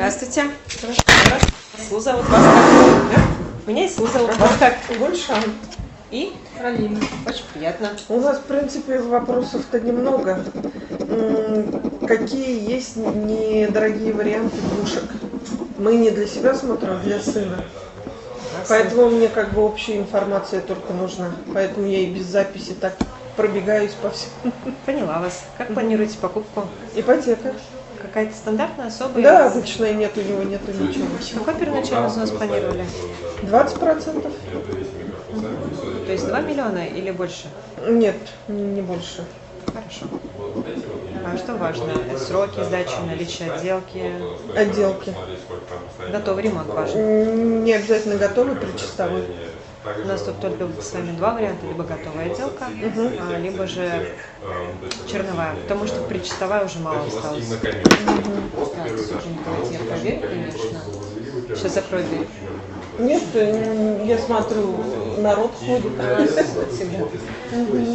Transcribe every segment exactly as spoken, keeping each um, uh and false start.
Здравствуйте. Здравствуйте. Слу зовут вас как? Да? Меня Слу зовут вас как? Гульшан. И Алина. Очень приятно. У нас, в принципе, вопросов-то немного. Какие есть недорогие варианты двушек? Мы не для себя смотрим, а для сына. Поэтому мне как бы общая информация только нужна. Поэтому я и без записи так пробегаюсь по всему. Поняла вас. Как планируете покупку? Ипотека. Какая-то стандартная, особая? Да, обычная, нет у него, нету ничего. Какой первоначальный взнос планировали? двадцать процентов. То есть два миллиона или больше? Нет, не больше. Хорошо. А что важно? Сроки сдачи, наличие отделки? Отделки. Готовый ремонт важен? Не обязательно готовый, причастовой. У нас тут только с вами два варианта, либо готовая отделка, угу. а, либо же черновая, потому что причастовая уже мало осталось. Угу. Так, давайте я проверю, конечно. Сейчас закрою дверь. Нет, я смотрю, народ ходит. А, всегда. Угу.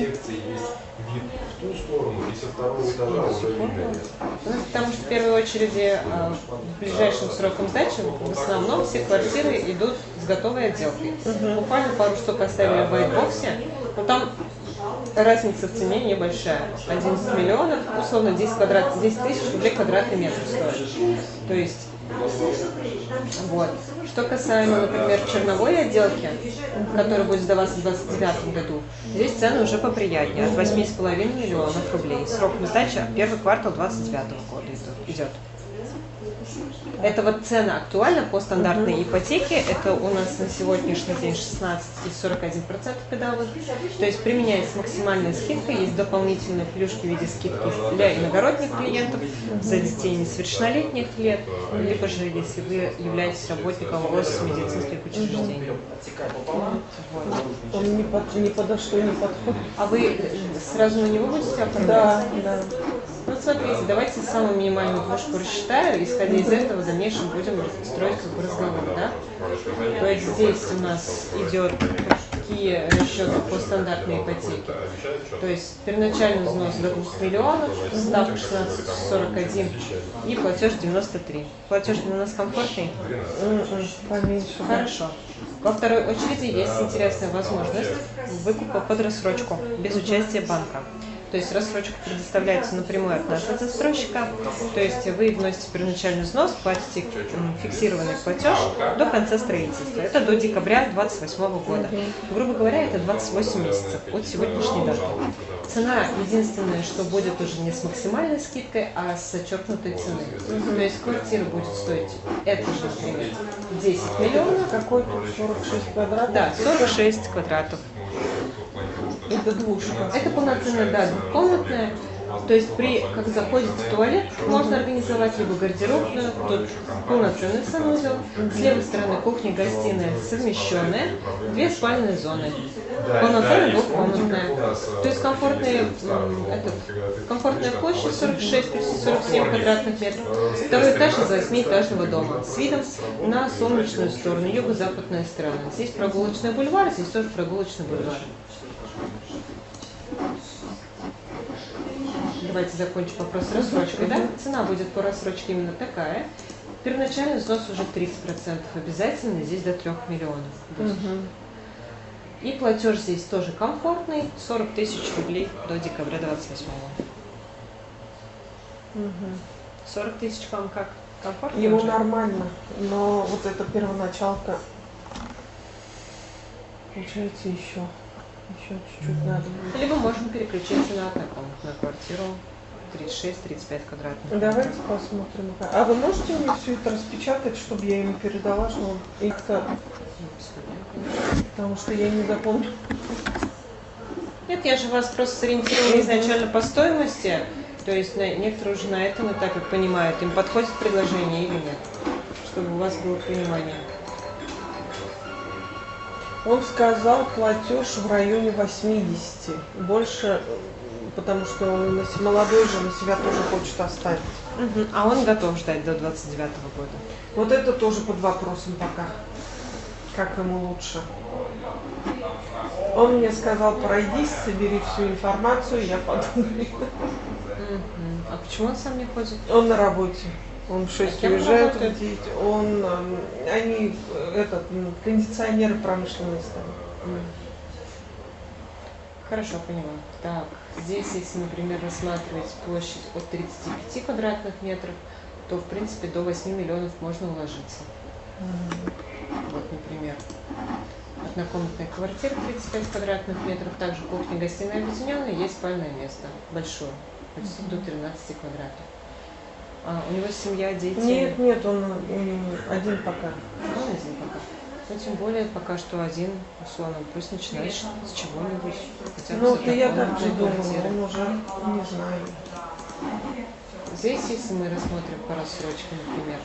В ту сторону и со второго этажа уже видно. Ну, потому что в первой очереди в ближайшем сроком сдачи в основном все квартиры идут с готовой отделкой. Угу. Буквально пару штук оставили в вайтбоксе, но там разница в цене небольшая. одиннадцать миллионов, условно десять, квадрат, десять тысяч рублей квадратный метр стоит. То есть, вот. Что касаемо, например, черновой отделки, которая будет сдаваться в двадцать девятом году, здесь цены уже поприятнее, от восьми с половиной миллионов рублей. Срок сдачи первый квартал двадцать девятого года идет. Это вот цена актуальна по стандартной uh-huh. ипотеке. Это у нас на сегодняшний день шестнадцать и сорок один процент годовых. То есть применяется максимальная скидка. Есть дополнительные плюшки в виде скидки для иногородних клиентов, за детей несовершеннолетних лет, либо же если вы являетесь работником госмедицинских учреждений. Вот. Он не под, не подошел, не подходит. А вы сразу на него будете оформлять? Да, да. Ну, смотрите, давайте самую минимальную двушку рассчитаю, исходя из этого в дальнейшем будем строить как бы разговор, да? То есть здесь у нас идет какие расчеты по стандартной ипотеке. То есть первоначальный взнос до двух миллионов, ставка шестнадцать сорок один и платеж девяносто три. Платеж для нас комфортный? Поменьше. Хорошо. Во второй очереди есть интересная возможность выкупа под рассрочку, без участия банка. То есть рассрочка предоставляется напрямую от нас, от застройщика. То есть вы вносите первоначальный взнос, платите фиксированный платеж до конца строительства. Это до декабря двадцать восьмого года. Грубо говоря, это двадцать восемь месяцев от сегодняшней даты. Цена единственное, что будет уже не с максимальной скидкой, а с зачеркнутой цены. То есть квартира будет стоить, это же, например, десять миллионов. Какой сорок шесть квадратов? Да, сорок шесть квадратов. Это двушка. Это полноценная, да, двухкомнатная. То есть при, как заходите в туалет, можно организовать либо гардеробную, тут полноценный санузел. С левой стороны кухня, гостиная совмещенная, две спальные зоны. Полноценная двухкомнатная. То есть комфортные, этот, комфортная площадь сорок шесть - сорок семь квадратных метров. Второй этаж из восьмиэтажного дома с видом на солнечную сторону, юго-западная сторона. Здесь прогулочный бульвар, здесь тоже прогулочный бульвар. Давайте закончим вопрос с рассрочкой. Да? Цена будет по рассрочке именно такая. Первоначальный взнос уже тридцать процентов обязательно, здесь до трех миллионов. Угу. И платеж здесь тоже комфортный, сорок тысяч рублей до декабря двадцать восьмого. Угу. сорок тысяч вам как? Комфортно? Ему уже? нормально, но вот эта первоначалка, получается, еще. Еще чуть-чуть надо. Либо можно переключиться на однокомнатную квартиру тридцать шесть - тридцать пять квадратных. Давайте посмотрим. А вы можете мне все это распечатать, чтобы я ему передала, что он их-то... Потому что я не запомню. Нет, я же вас просто сориентировала изначально по стоимости. То есть некоторые уже на этом этапе понимают, им подходит предложение или нет. Чтобы у вас было понимание. Он сказал платеж в районе восьмидесяти. Больше, потому что он молодой же на себя тоже хочет оставить. Угу. А он готов ждать до двадцать девятого года. Вот это тоже под вопросом пока. Как ему лучше. Он мне сказал, пройдись, собери всю информацию, я подумаю. Угу. А почему он сам не ходит? Он на работе. Он в шесть кем уезжает, работает? в девять. Он, м, они, э, этот, м, кондиционеры промышленные ставят. Хорошо, поняла. Так, здесь, если, например, рассматривать площадь от тридцати пяти квадратных метров, то, в принципе, до восьми миллионов можно уложиться. Вот, например, однокомнатная квартира тридцать пять квадратных метров, также кухня, гостиная объединенная, есть спальное место большое, почти до тринадцати квадратов. А, у него семья, дети? Нет, нет, он, он один пока. Он один пока. Но тем более пока что один, условно, пусть начинает с чего-нибудь. Хотя бы Ну, с вот и я так однокомнатной же думала, квартиры. он уже, не знаю. Здесь, если мы рассмотрим по рассрочке, например,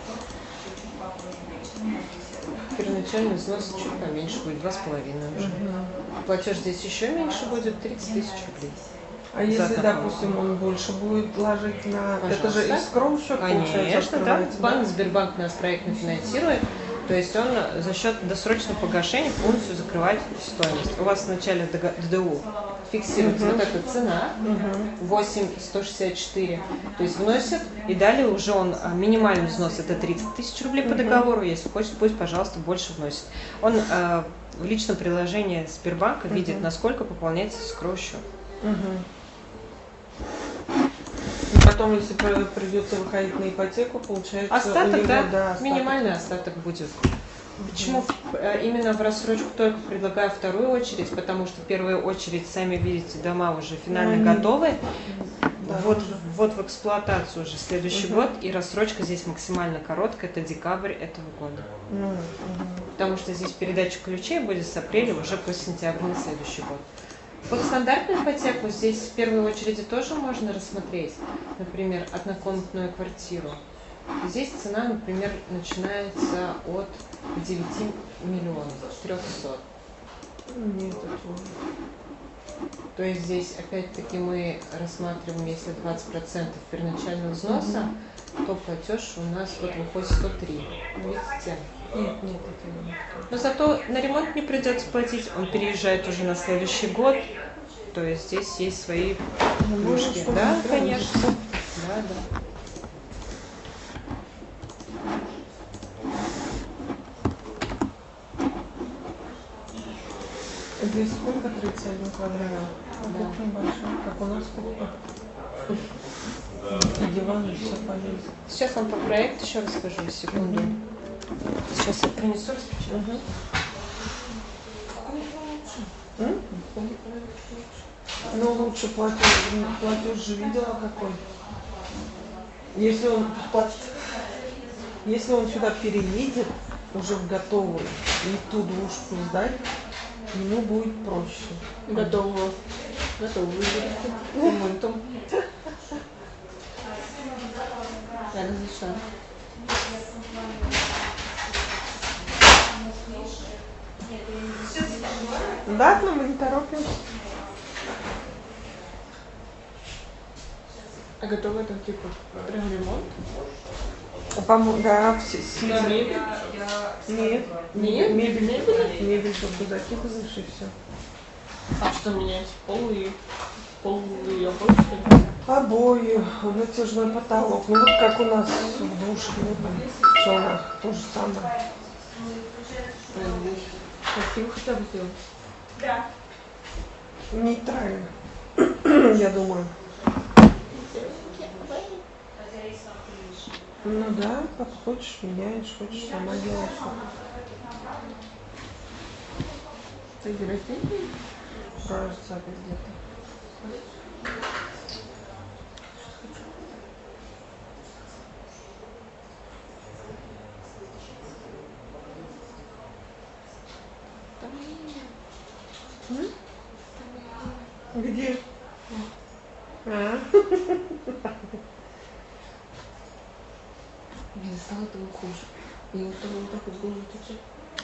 первоначальный взнос чуть поменьше будет, два с половиной уже. Мгм. Платеж здесь еще меньше будет, тридцать тысяч рублей. А если, такое. допустим, он больше будет ложить на... Это же Пожалуйста. искром счет, получается, Конечно, да. открывается, Банк Сбербанк нас проектно финансирует. То есть он за счет досрочного погашения полностью закрывает стоимость. У вас в начале ДДУ фиксируется Мгм. вот эта цена Мгм. восемь тысяч сто шестьдесят четыре. То есть вносит, и далее уже он а, минимальный взнос это тридцать тысяч рублей по Мгм. договору. Если хочет, пусть, пожалуйста, больше вносит. Он а, в личном приложении Сбербанка видит, Мгм. насколько пополняется escrow счет. Мгм. И потом, если при- придется выходить на ипотеку, получается... у Остаток, него, да, да, остаток. минимальный остаток будет. Почему э, именно в рассрочку только предлагаю вторую очередь? Потому что в первую очередь, сами видите, дома уже финально Они- готовы. Да, Вот, уже. вот в эксплуатацию уже следующий Мгм. год, и рассрочка здесь максимально короткая, это декабрь этого года. Мгм. Мгм. Потому что здесь передача ключей будет с апреля уже по сентябрь на следующий год. Под стандартную ипотеку здесь в первой очереди тоже можно рассмотреть, например, однокомнатную квартиру. Здесь цена, например, начинается от девяти миллионов, трехсот. Нет, этого. То есть здесь опять-таки мы рассматриваем, если двадцать процентов первоначального взноса, то платеж у нас вот выходит сто три. Видите? Нет, нет, этого нет. Но зато на ремонт не придется платить, он переезжает уже на следующий год. То есть здесь есть свои плюшки. что Да, мы конечно. Да, да. Здесь сколько? тридцать один квадрат? Да. Вот небольшой, как у нас сколько? И диван, и все полезет. Сейчас вам по проекту еще расскажу, секунду. Сейчас я принесу, распечатаю. Мгм. М? Ну, лучше платеж, платеж же видела какой. Если он, плат- если он сюда переедет, уже в готовую, и ту двушку сдать, ему будет проще. Готово. Готово. Ремонтом. Я разрешаю. Да, но мы не торопимся. А готово это типа прям ремонт? По-моему, да, все, все. Да, мебель? Нет, Нет? мебель, Мебель? мебель только закидываешь и все. А что менять? Пол и пол и обои, что ли? Обои, натяжной потолок. Ну вот как у нас в двушке, вот в челнах, то же самое. Красиво хотя бы сделать. Нейтрально, я думаю. Ну да, как хочешь, меняешь, хочешь, сама делаешь. Ты растения? Кажется, где-то. М? Где? А? Блин, стало того хуже. И вот того вот так вот голову течет.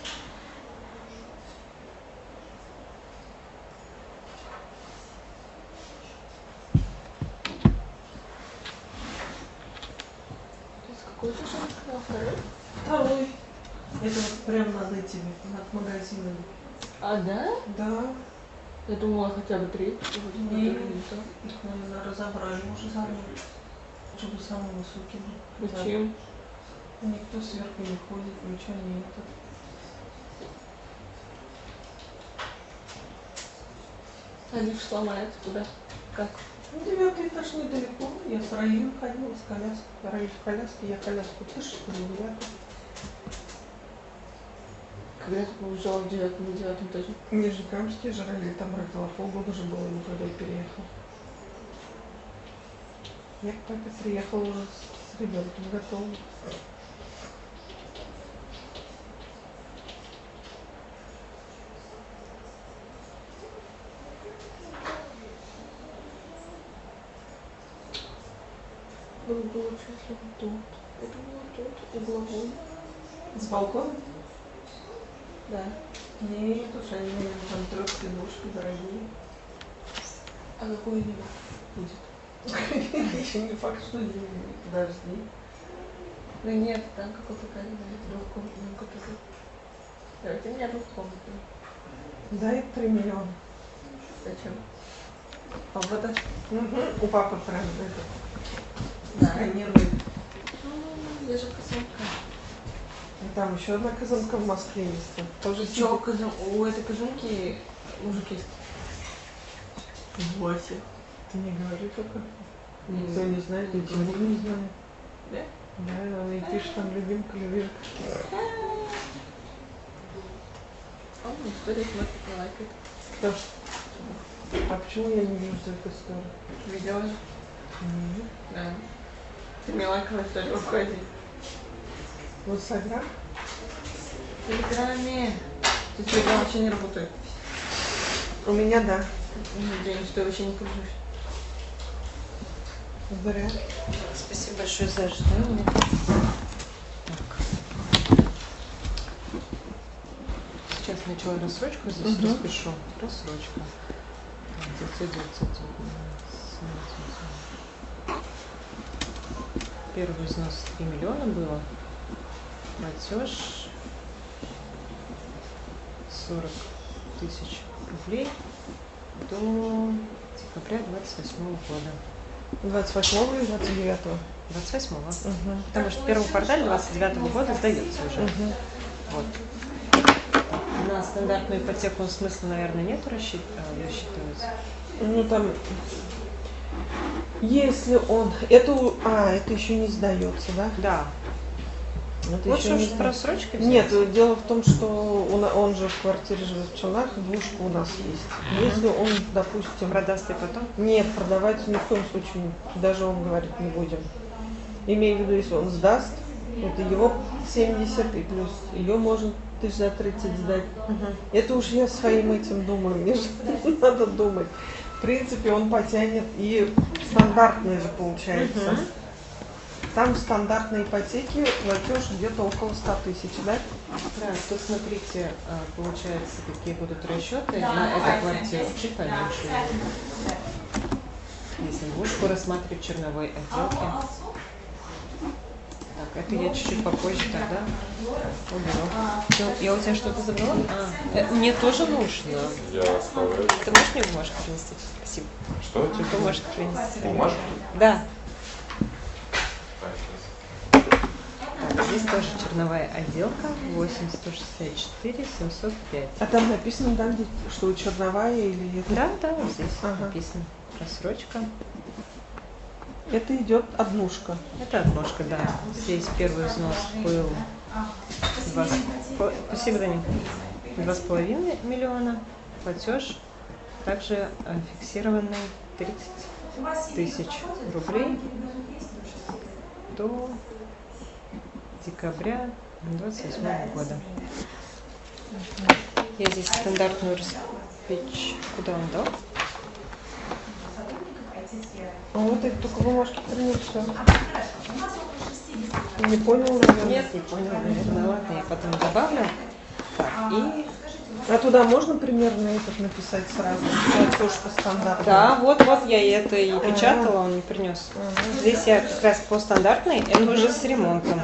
То есть какой ты же сказал? Второй? Второй. Это вот прям над этими, над магазинами. А, да? Да. Я думала хотя бы третий. Вот, Нет. который не то. Их, наверное, разобрали уже заранее, чтобы самый высокий был. Зачем? Никто сверху не ходит, ничего нету. А лифт сломается туда. Как? Ну, девятый этаж недалеко. Я с Раилем ходила с коляской. Раиль в коляске, я коляску. Ты что ли, девятый? Когда ты уезжала в девятом, на девятом этаже? Нижнекамский же Раиль там родила. Полгода уже было ему, когда я переехала. Я к папе приехала уже с, с ребенком готовым. Было бы лучше, если бы тут. Это было тут, угловой. С балкона? Да. Нет, уж они там трехсидушки дорогие. А какой лимит будет? Еще не факт, что деньги. Подожди. Ну нет, там какой-то кабинет, двухкомнатный какой-то. Давайте мне двухкомнатный. Дай три миллиона. Зачем? А вот это? Угу. У папы прям это. Да. Сканирует. Ну, я же казанка. И там еще одна казанка в Москве есть. Тоже Чё, казан... у этой казанки мужик есть? Вася. Ты не говори только. Никто Mm. не знает, и Тимур не знает. Да? Да, она и пишет там любимка, любимка. А он историю смотрит, не лайкает. Кто? А почему я не вижу эту историю? Видела же? Нет. Да. Ты мне лайкала историю в входе. В Инстаграм? В Телеграме. Ты Телеграм вообще не работает. У меня да. День, что я вообще не кружусь. Зря. Спасибо большое за ожидание. Сейчас начала рассрочку, здесь Угу. распишу. Рассрочка. Первый взнос три миллиона было. Платеж сорок тысяч рублей до декабря двадцать восьмого года. двадцать восьмого или двадцать девятого? двадцать восьмого. Угу. Потому что первый квартал двадцать девятого года сдается уже. Угу. Вот. На стандартную ипотеку смысла, наверное, нет рассчит... рассчитывать. Ну там, если он, это, у- а, это еще не сдается, да? Да. Это Вот еще что не ж сда- просрочки взять? Нет, дело в том, что он, он же в квартире живет в Челнах, двушка у нас есть. Если он, допустим, Продаст и потом? нет, продавать ни в коем случае, не- даже он говорит, не будем. Имею в виду, если он сдаст, это его семьдесят и плюс ее можно тысяч за тридцать сдать. Угу. Это уж я своим этим думаю, мне же надо думать. В принципе, он потянет и стандартные же получается. Мгм. Там в стандартной ипотеке платеж где-то около ста тысяч, да? Да, тут смотрите, а, получается, какие будут расчеты на эту квартиру. Чуть поменьше. Если двушку рассматривать черновой отделки. Так, это я чуть-чуть попозже тогда уберу. Всё, я у тебя что-то забрала? А, э, мне тоже нужно. Я оставляю. Ты можешь мне бумажку принести? Спасибо. Что тебе? Бумажку принести. Бумажку? Да. Так, сейчас. Так, здесь тоже черновая отделка. восемь сто шестьдесят четыре семьсот пять. А там написано, да, где, что черновая или это? Да, да, вот здесь Ага. написано. Рассрочка. Это идет однушка. Это отложка, да. Здесь первый взнос был два с по- спасибо, Даня. Два с половиной миллиона. Платеж также э, фиксированный тридцать тысяч рублей до декабря двадцать восьмого года. Я здесь стандартную распечь. Куда он дал? А вот это только бумажки принесла. Не понял, наверное. Нет, не понял, наверное. Ладно, я потом добавлю. Так, и... А туда можно примерно этот написать сразу? Платеж по стандарту. Да, вот-вот я это и печатала, он не принес. Здесь я как раз по стандартной, это уже с ремонтом.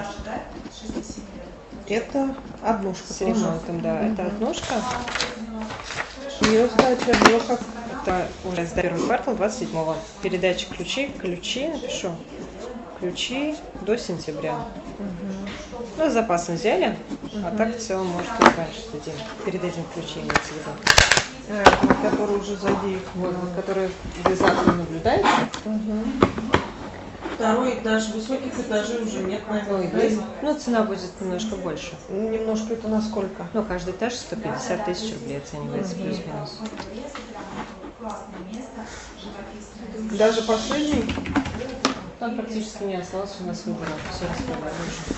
Это однушка С тоже. ремонтом, да. Это однушка. Ее сдача была как... Это уже с первого квартала двадцать седьмого. Передача ключей, ключи, напишу. Ключи до сентября. Угу. Ну, с запасом взяли, а так в целом, может, и раньше дадим. Перед этим ключи имеется в виду. А, это который уже задействован. Вот, вот, который вы за окном наблюдаете. Угу. Второй этаж, высоких этажей уже нет, наверное. Ну, есть. Ну, цена будет немножко больше. Немножко это на сколько? Ну, каждый этаж сто пятьдесят тысяч рублей оценивается, угу. Плюс-минус. Даже последний? Там практически не осталось у нас выбора. Все распродали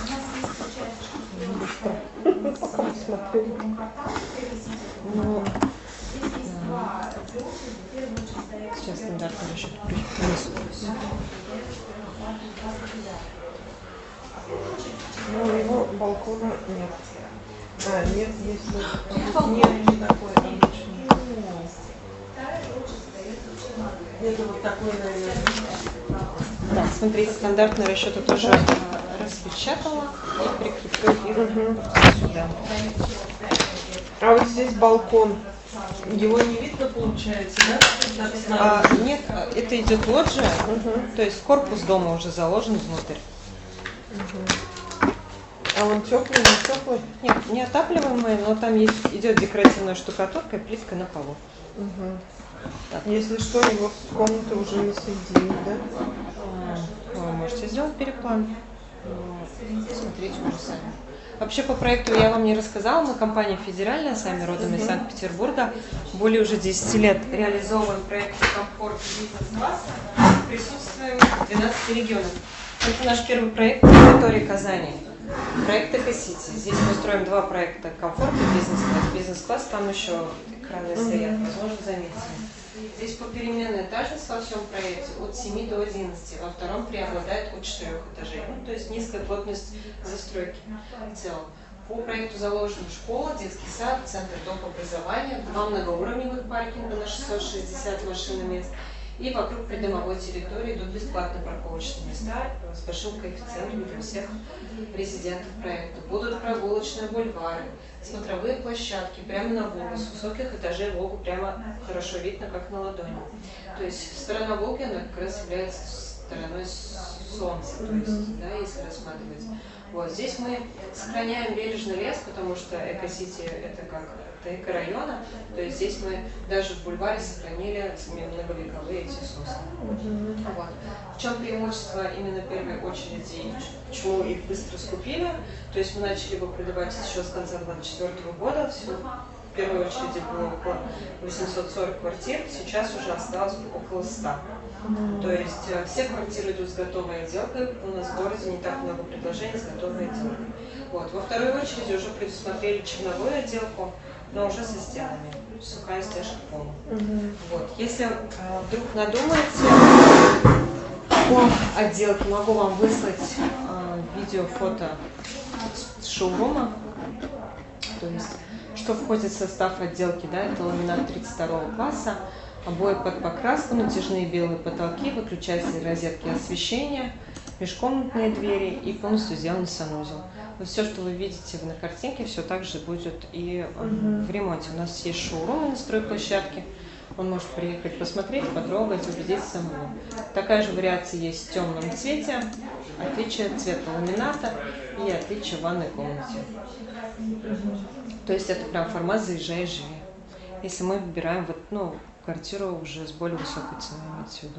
уже. Пока смотрели. Ну, да. Сейчас стандартный расчет принесу. Ну, его балкона нет. А, нет, если... Нет, не такой обычный. Это вот такой, наверное. Да, смотрите, стандартный расчет я тоже распечатала и прикреплю их угу. Сюда. А вот здесь балкон. Его не видно, получается, да? А, нет, это идет лоджия, угу. То есть корпус дома уже заложен внутрь. Угу. А он теплый, не теплый? Нет, не отапливаемый, но там есть, идет декоративная штукатурка и плитка на полу. Угу. Если что, его в комнаты уже не соединить, да? А, вы можете сделать переплан. Смотрите уже сами. Вообще по проекту я вам не рассказала, мы компания федеральная, сами родом из Санкт-Петербурга. Более уже десяти лет реализовываем проекты комфорт бизнес-класса, присутствуем в двенадцати регионах. Это наш первый проект на территории Казани. Проект Экосити. Здесь мы строим два проекта комфорт и бизнес-класс. Бизнес-класс, там еще экраны стоят, возможно, заметили. Здесь попеременная этажность во всем проекте от семи до одиннадцати, во втором преобладает от четырёх этажей, ну, то есть низкая плотность застройки в целом. По проекту заложена школа, детский сад, центр доп. Образования, два многоуровневых паркинга на шестьсот шестьдесят машин и мест. И вокруг придомовой территории идут бесплатные парковочные места с большим коэффициентом для всех резидентов проекта. Будут прогулочные бульвары, смотровые площадки прямо на Волгу, с высоких этажей Волгу прямо хорошо видно, как на ладони. То есть сторона Волги, она как раз является стороной солнца, то есть, да, если рассматривать. Вот здесь мы сохраняем бережный лес, потому что Экосити это как эко-района, то есть здесь мы даже в бульваре сохранили многовековые эти сосны. Mm-hmm. Вот. В чем преимущество именно первой очереди, почему их быстро скупили? То есть мы начали его продавать еще с конца две тысячи двадцать четвёртого года, все, в первой очереди было около восемьсот сорок квартир, сейчас уже осталось около ста. Mm-hmm. То есть э, все квартиры идут с готовой отделкой, у нас в городе не так много предложений с готовой отделкой. Вот. Во второй очереди уже предусмотрели черновую отделку, но уже со стенами, сухая стяжка пола. Mm-hmm. Вот. Если э, вдруг надумаете по отделке, могу вам выслать э, видео, фото с шоурума, то есть что входит в состав отделки, да, это ламинат тридцать второго класса, обои под покраску, натяжные белые потолки, выключатели розетки освещения, межкомнатные двери и полностью сделан санузел. Вот все, что вы видите на картинке, все также будет и uh-huh. в ремонте. У нас есть шоурумы на стройплощадке, он может приехать посмотреть, потрогать, убедиться самому. Такая же вариация есть в темном цвете, отличие цвета ламината и отличие в ванной комнате. Uh-huh. То есть это прям формат «заезжай и живи». Если мы выбираем вот, ну, квартиру уже с более высокой ценой, имеется в виду.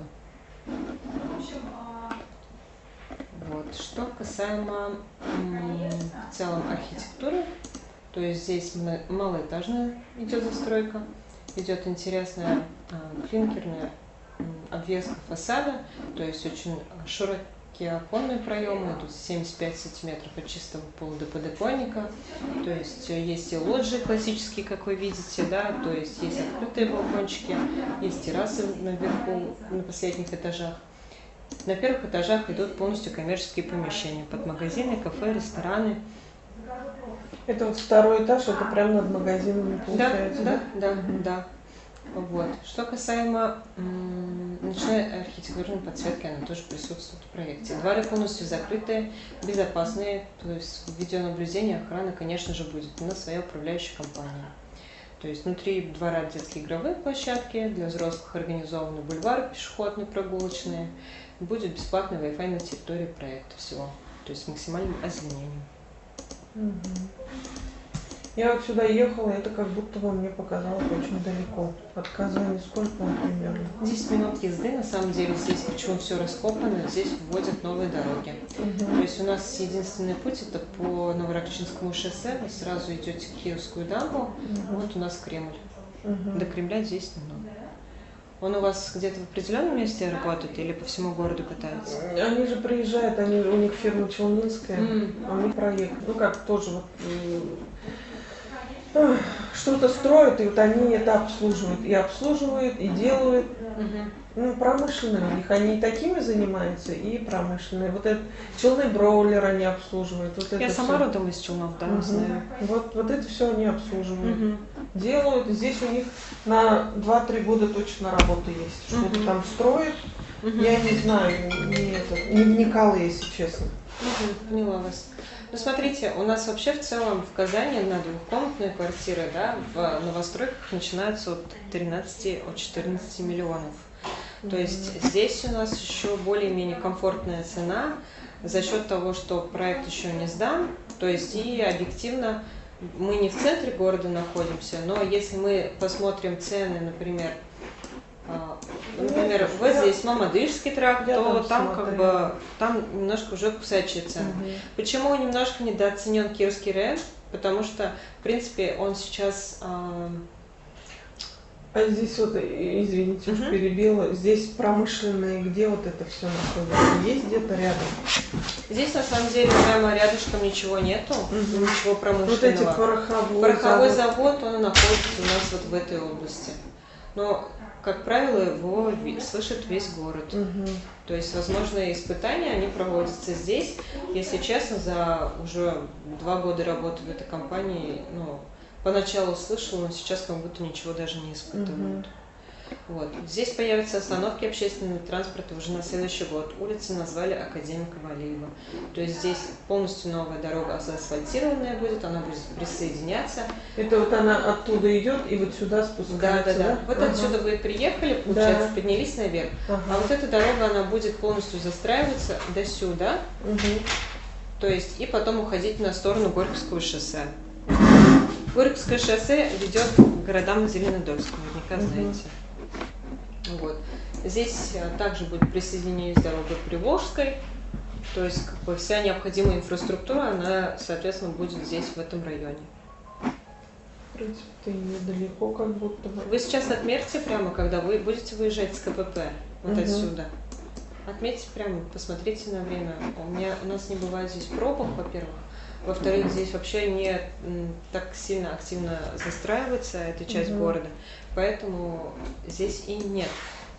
Вот. Что касаемо м, в целом архитектуры, то есть здесь малоэтажная идет застройка, идет интересная а, клинкерная м, обвеска фасада, то есть очень широкие оконные проемы, идут семьдесят пять сантиметров от чистого пола до подоконника, то есть есть и лоджии классические, как вы видите, да, то есть есть открытые балкончики, есть террасы наверху, на последних этажах. На первых этажах идут полностью коммерческие помещения, под магазины, кафе, рестораны. Это вот второй этаж, это прямо над магазинами получается? Да, да, да, да. Вот. Что касаемо м, ночной архитектурной подсветки, она тоже присутствует в проекте. Дворы полностью закрытые, безопасные, то есть видеонаблюдение, охрана, конечно же, будет. У нас своя управляющая компания. То есть внутри двора детские игровые площадки, для взрослых организованы бульвары пешеходные, прогулочные. Будет бесплатный Wi-Fi на территории проекта всего, то есть с максимальным озеленением. Мгм. Я вот сюда ехала, это как будто бы мне показалось очень далеко. От Казани сколько он примерно? десять минут езды, на самом деле, здесь почему все раскопано, здесь вводят новые дороги. Мгм. То есть у нас единственный путь это по Новоракчинскому шоссе, вы сразу идете к Киевскую дамбу, Мгм. вот у нас Кремль. Мгм. До Кремля десять минут. Он у вас где-то в определенном месте работает или по всему городу катается? Они же приезжают, они, у них фирма Челнинская, М. они проехали. Ну как тоже вот м, эх, что-то строят, и вот они это обслуживают. И обслуживают, и делают. Мгм. Ну, промышленные у них. Они и такими занимаются, и промышленные. Вот этот челный броулер они обслуживают. Вот Я это сама всё. родом из Челнов, да, Мгм. знаю. Вот, вот это все они обслуживают. Мгм. Делают. Здесь у них на два-три года точно работа есть. Что-то Мгм. там строят. Мгм. Я не знаю, не, это, не вникала, если честно. Мгм. Поняла вас. Ну, смотрите, у нас вообще в целом в Казани на двухкомнатные квартиры, да, в новостройках начинаются от тринадцати, от четырнадцати миллионов. То есть здесь у нас еще более-менее комфортная цена за счет того, что проект еще не сдан, то есть и объективно мы не в центре города находимся, но если мы посмотрим цены, например, а, например, вот здесь Мамадышский тракт, Я то там там как смотрела. бы там немножко уже кусачие цены. Мгм. Почему немножко недооценен Кировский район? Потому что, в принципе, он сейчас а, А здесь вот, э, извините, уж Мгм. перебила, здесь промышленные, где вот это все находится? Есть где-то рядом? здесь на самом деле прямо рядышком ничего нету, Мгм. ничего Вот промышленного. эти пороховой, Пороховой завод. завод, он находится у нас вот в этой области. Но, как правило, его ви- слышит весь город. Мгм. То есть, возможно, испытания, они проводятся здесь. Если честно, за уже два года работы в этой компании, ну, поначалу слышала, но сейчас как будто ничего даже не испытывают. Вот. Здесь появятся остановки общественного транспорта уже на следующий год. Улицы назвали Академика Валиева. То есть здесь полностью новая дорога заасфальтированная будет, она будет присоединяться. Это вот она оттуда идет и вот сюда Да, спускается, да, да. Вот Ага. отсюда вы приехали, получается, Да. поднялись наверх. Ага. А вот эта дорога, она будет полностью застраиваться до сюда, Мгм. то есть и потом уходить на сторону Горьковского шоссе. Горьковское шоссе ведет к городам Зеленодольска, наверняка Мгм. знаете. Вот. Здесь а, также будет присоединение с дорогой к Приволжской, то есть как бы вся необходимая инфраструктура, она, соответственно, будет здесь, в этом районе. В принципе-то и недалеко как будто бы. Вы сейчас отметьте прямо, когда вы будете выезжать с КПП, вот Мгм. отсюда. Отметьте прямо, посмотрите на время. У меня, у нас не бывает здесь пробок, во-первых. Во-вторых, здесь вообще не м, так сильно активно застраивается эта часть Мгм. города, поэтому здесь и нет.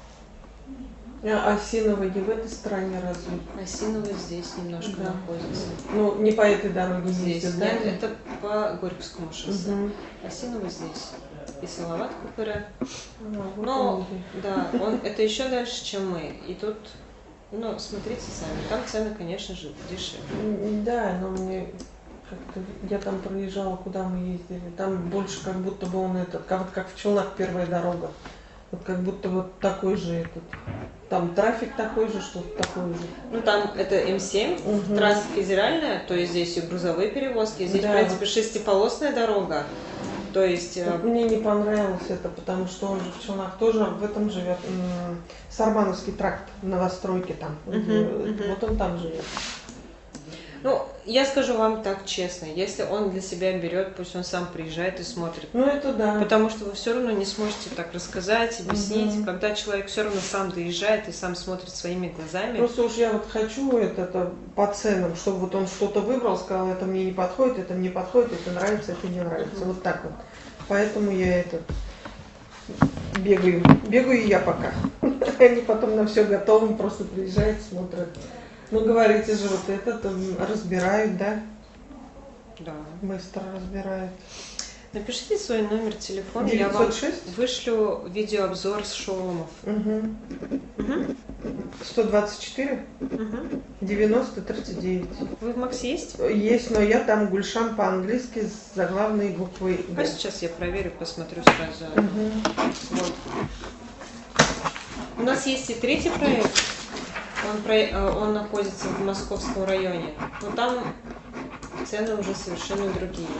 А Осиновый не в этой стороне разве? Осиновый здесь немножко Да. находится. Ну, не по этой дороге Здесь ездят, да? нет, это по Горьковскому шоссе. Мгм. Осиновый здесь. И Салават Купера. А, вот Но, он где. да, он, это еще дальше, чем мы. И тут, ну, смотрите сами, там цены, конечно же, дешевле. М, Да, но мне как-то, я там проезжала, куда мы ездили, там больше как будто бы он этот, как, вот как в Челнах первая дорога. Вот как будто вот такой же этот, там трафик такой же, что-то такое же. Ну, там это М семь, Мгм. трасса федеральная, то есть здесь и грузовые перевозки, здесь, Да. в принципе, шестиполосная дорога. То есть, э, Вот мне не понравилось это, потому что он же в Челнах тоже в этом живет. м, Сармановский тракт, новостройки там. Мгм, где- мгм. Вот он там живет. ну, я скажу вам так честно, если он для себя берет, пусть он сам приезжает и смотрит. Ну это да. Потому что вы все равно не сможете так рассказать, объяснить, Мгм. когда человек все равно сам доезжает и сам смотрит своими глазами. Просто уж я вот хочу это, это по ценам, чтобы вот он что-то выбрал, сказал, это мне не подходит, это мне подходит, это нравится, это не нравится. Мгм. Вот так вот. Поэтому я это бегаю. Бегаю и я пока. Они потом на все готовы, просто приезжают, смотрят. Ну, говорите же, вот этот м, разбирают, да? Да. Быстро разбирают. Напишите свой номер телефона, я вам девятьсот шесть? вышлю видеообзор с шоурумов. Угу. Мгм. сто двадцать четыре? Мгм. девяносто тридцать девять. Вы в Максе есть? Есть, но я там Гульшан по-английски с заглавной буквой А Г. сейчас я проверю, посмотрю сразу. Мгм. Вот. У нас есть и третий проект. Он, про- э, он находится в Московском районе. Но там цены уже совершенно другие.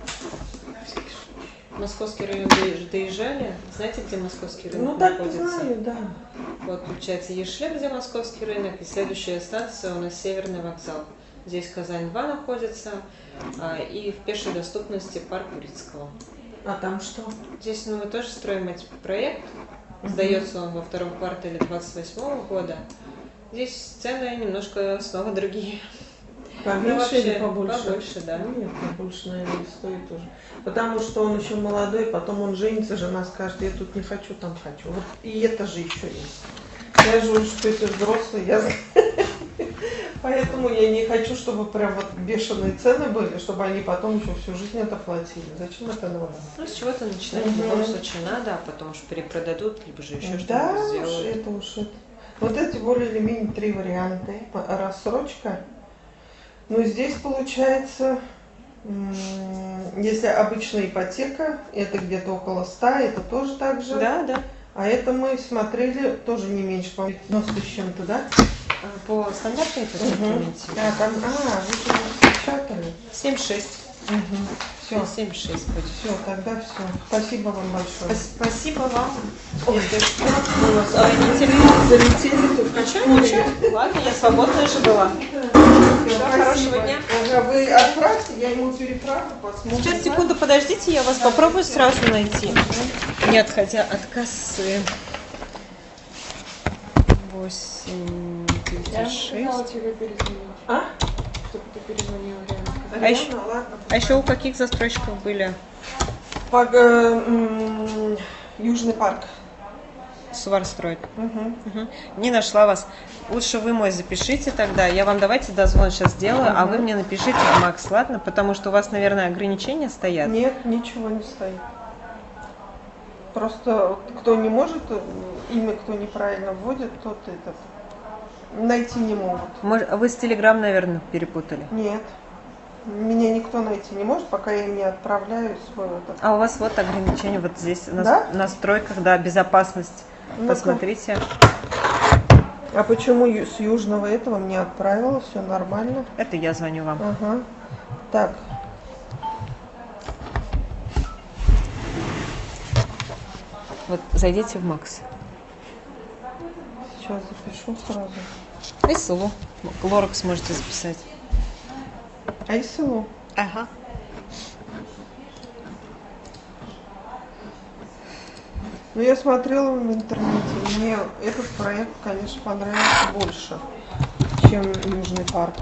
Московский район доезж- доезжали. Знаете, где московский рынок Ну так находится? знаю, да. Вот, получается, Ешле, где московский рынок, и следующая станция у нас Северный вокзал. Здесь Казань-два находится, а, и в пешей доступности парк Урицкого. А там что? Здесь ну, мы тоже строим этот проект. Сдается он во втором квартале двадцать восьмого года. Здесь цены немножко снова другие. Поменьше вообще, или побольше? побольше, да. Ну, нет, побольше, наверное, не стоит уже. Потому что он еще молодой, потом он женится, жена скажет, я тут не хочу, там хочу. Вот и это же еще есть. Я же уже что-то взрослый, я знаю. Поэтому я не хочу, чтобы прям вот бешеные цены были, чтобы они потом еще всю жизнь это платили. Зачем это надо? Ну, с чего-то начинать в любом случае надо, а потом уж перепродадут, либо же еще Да, что-нибудь уж сделают. это уж это. Вот эти более или менее три варианта. Рассрочка. Ну, здесь получается, м, если обычная ипотека, это где-то около ста, это тоже так же. Да, да. А это мы смотрели тоже не меньше, по-моему, девяносто с чем-то, да? А, По стандартной ипотеке Мгм. имеете в виду? А, там, а, вы же распечатали. семь шесть. Все, семь шесть будет. все, тогда все. Спасибо вам большое. Спасибо вам. Ой, Мы вас охранители. залетели тут. Ничего, ничего. Ладно, я свободная же была. Всё, хорошего дня. Ага, вы отправьте, я ему переправлю, посмотрим. Сейчас, секунду, подождите, я вас попробую сразу найти. Не отходя от кассы. восемь девять шесть. тебе перезвонить, А? чтобы ты перезвонила реально. А еще, Ладно, ладно. а еще у каких застройщиков были? По, э, м, Южный парк. Суварстрой. Угу. Угу. Не нашла вас. Лучше вы мой запишите тогда. Я вам давайте дозвон сейчас сделаю, а вы мне напишите в Макс, ладно? Потому что у вас, наверное, ограничения стоят. Нет, ничего не стоит. Просто вот кто не может, э, имя кто неправильно вводит, тот этот найти не могут. Может, вы с Телеграм, наверное, перепутали. Нет. Меня никто найти не может, пока я им не отправляю свой этот. А у вас вот ограничения вот здесь на Да? настройках, да, безопасность. Ну-ка. Посмотрите. А почему ю- с южного этого мне отправила? Все нормально. Это я звоню вам. Ага. Так. Вот зайдите в Макс. Сейчас запишу сразу. И Сулу. Лорак сможете записать. Айсилу. Ага. Ну, я смотрела в интернете, и мне этот проект, конечно, понравился больше, чем Южный парк.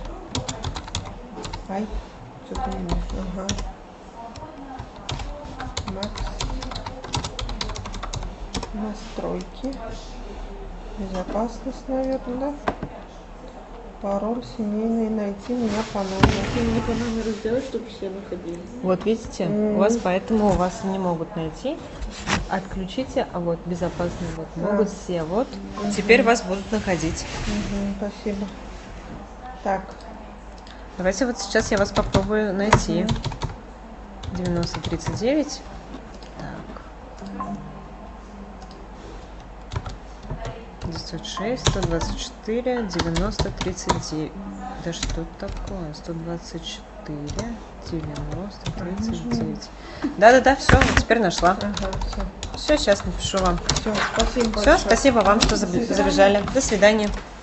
Ай, что-то не нужно. Ага. Макс. Настройки. Безопасность, наверное, да? Пароль семейный, найти меня по номеру. Ты мне по номеру сделать, чтобы все находили. Вот видите, у вас поэтому у вас не могут найти. Отключите, а вот безопасный вот могут все. Вот теперь вас будут находить. Мгм, спасибо. Так. Давайте вот сейчас я вас попробую найти. девяносто тридцать девять. Так. девятьсот шесть, сто двадцать четыре, девяносто тридцать девять. Да что такое? сто двадцать четыре, девяносто тридцать девять. Да-да-да, все, теперь нашла. Ага, все. Все, сейчас напишу вам. Все, спасибо Все, большое. спасибо вам, что До свидания. забежали. До свидания.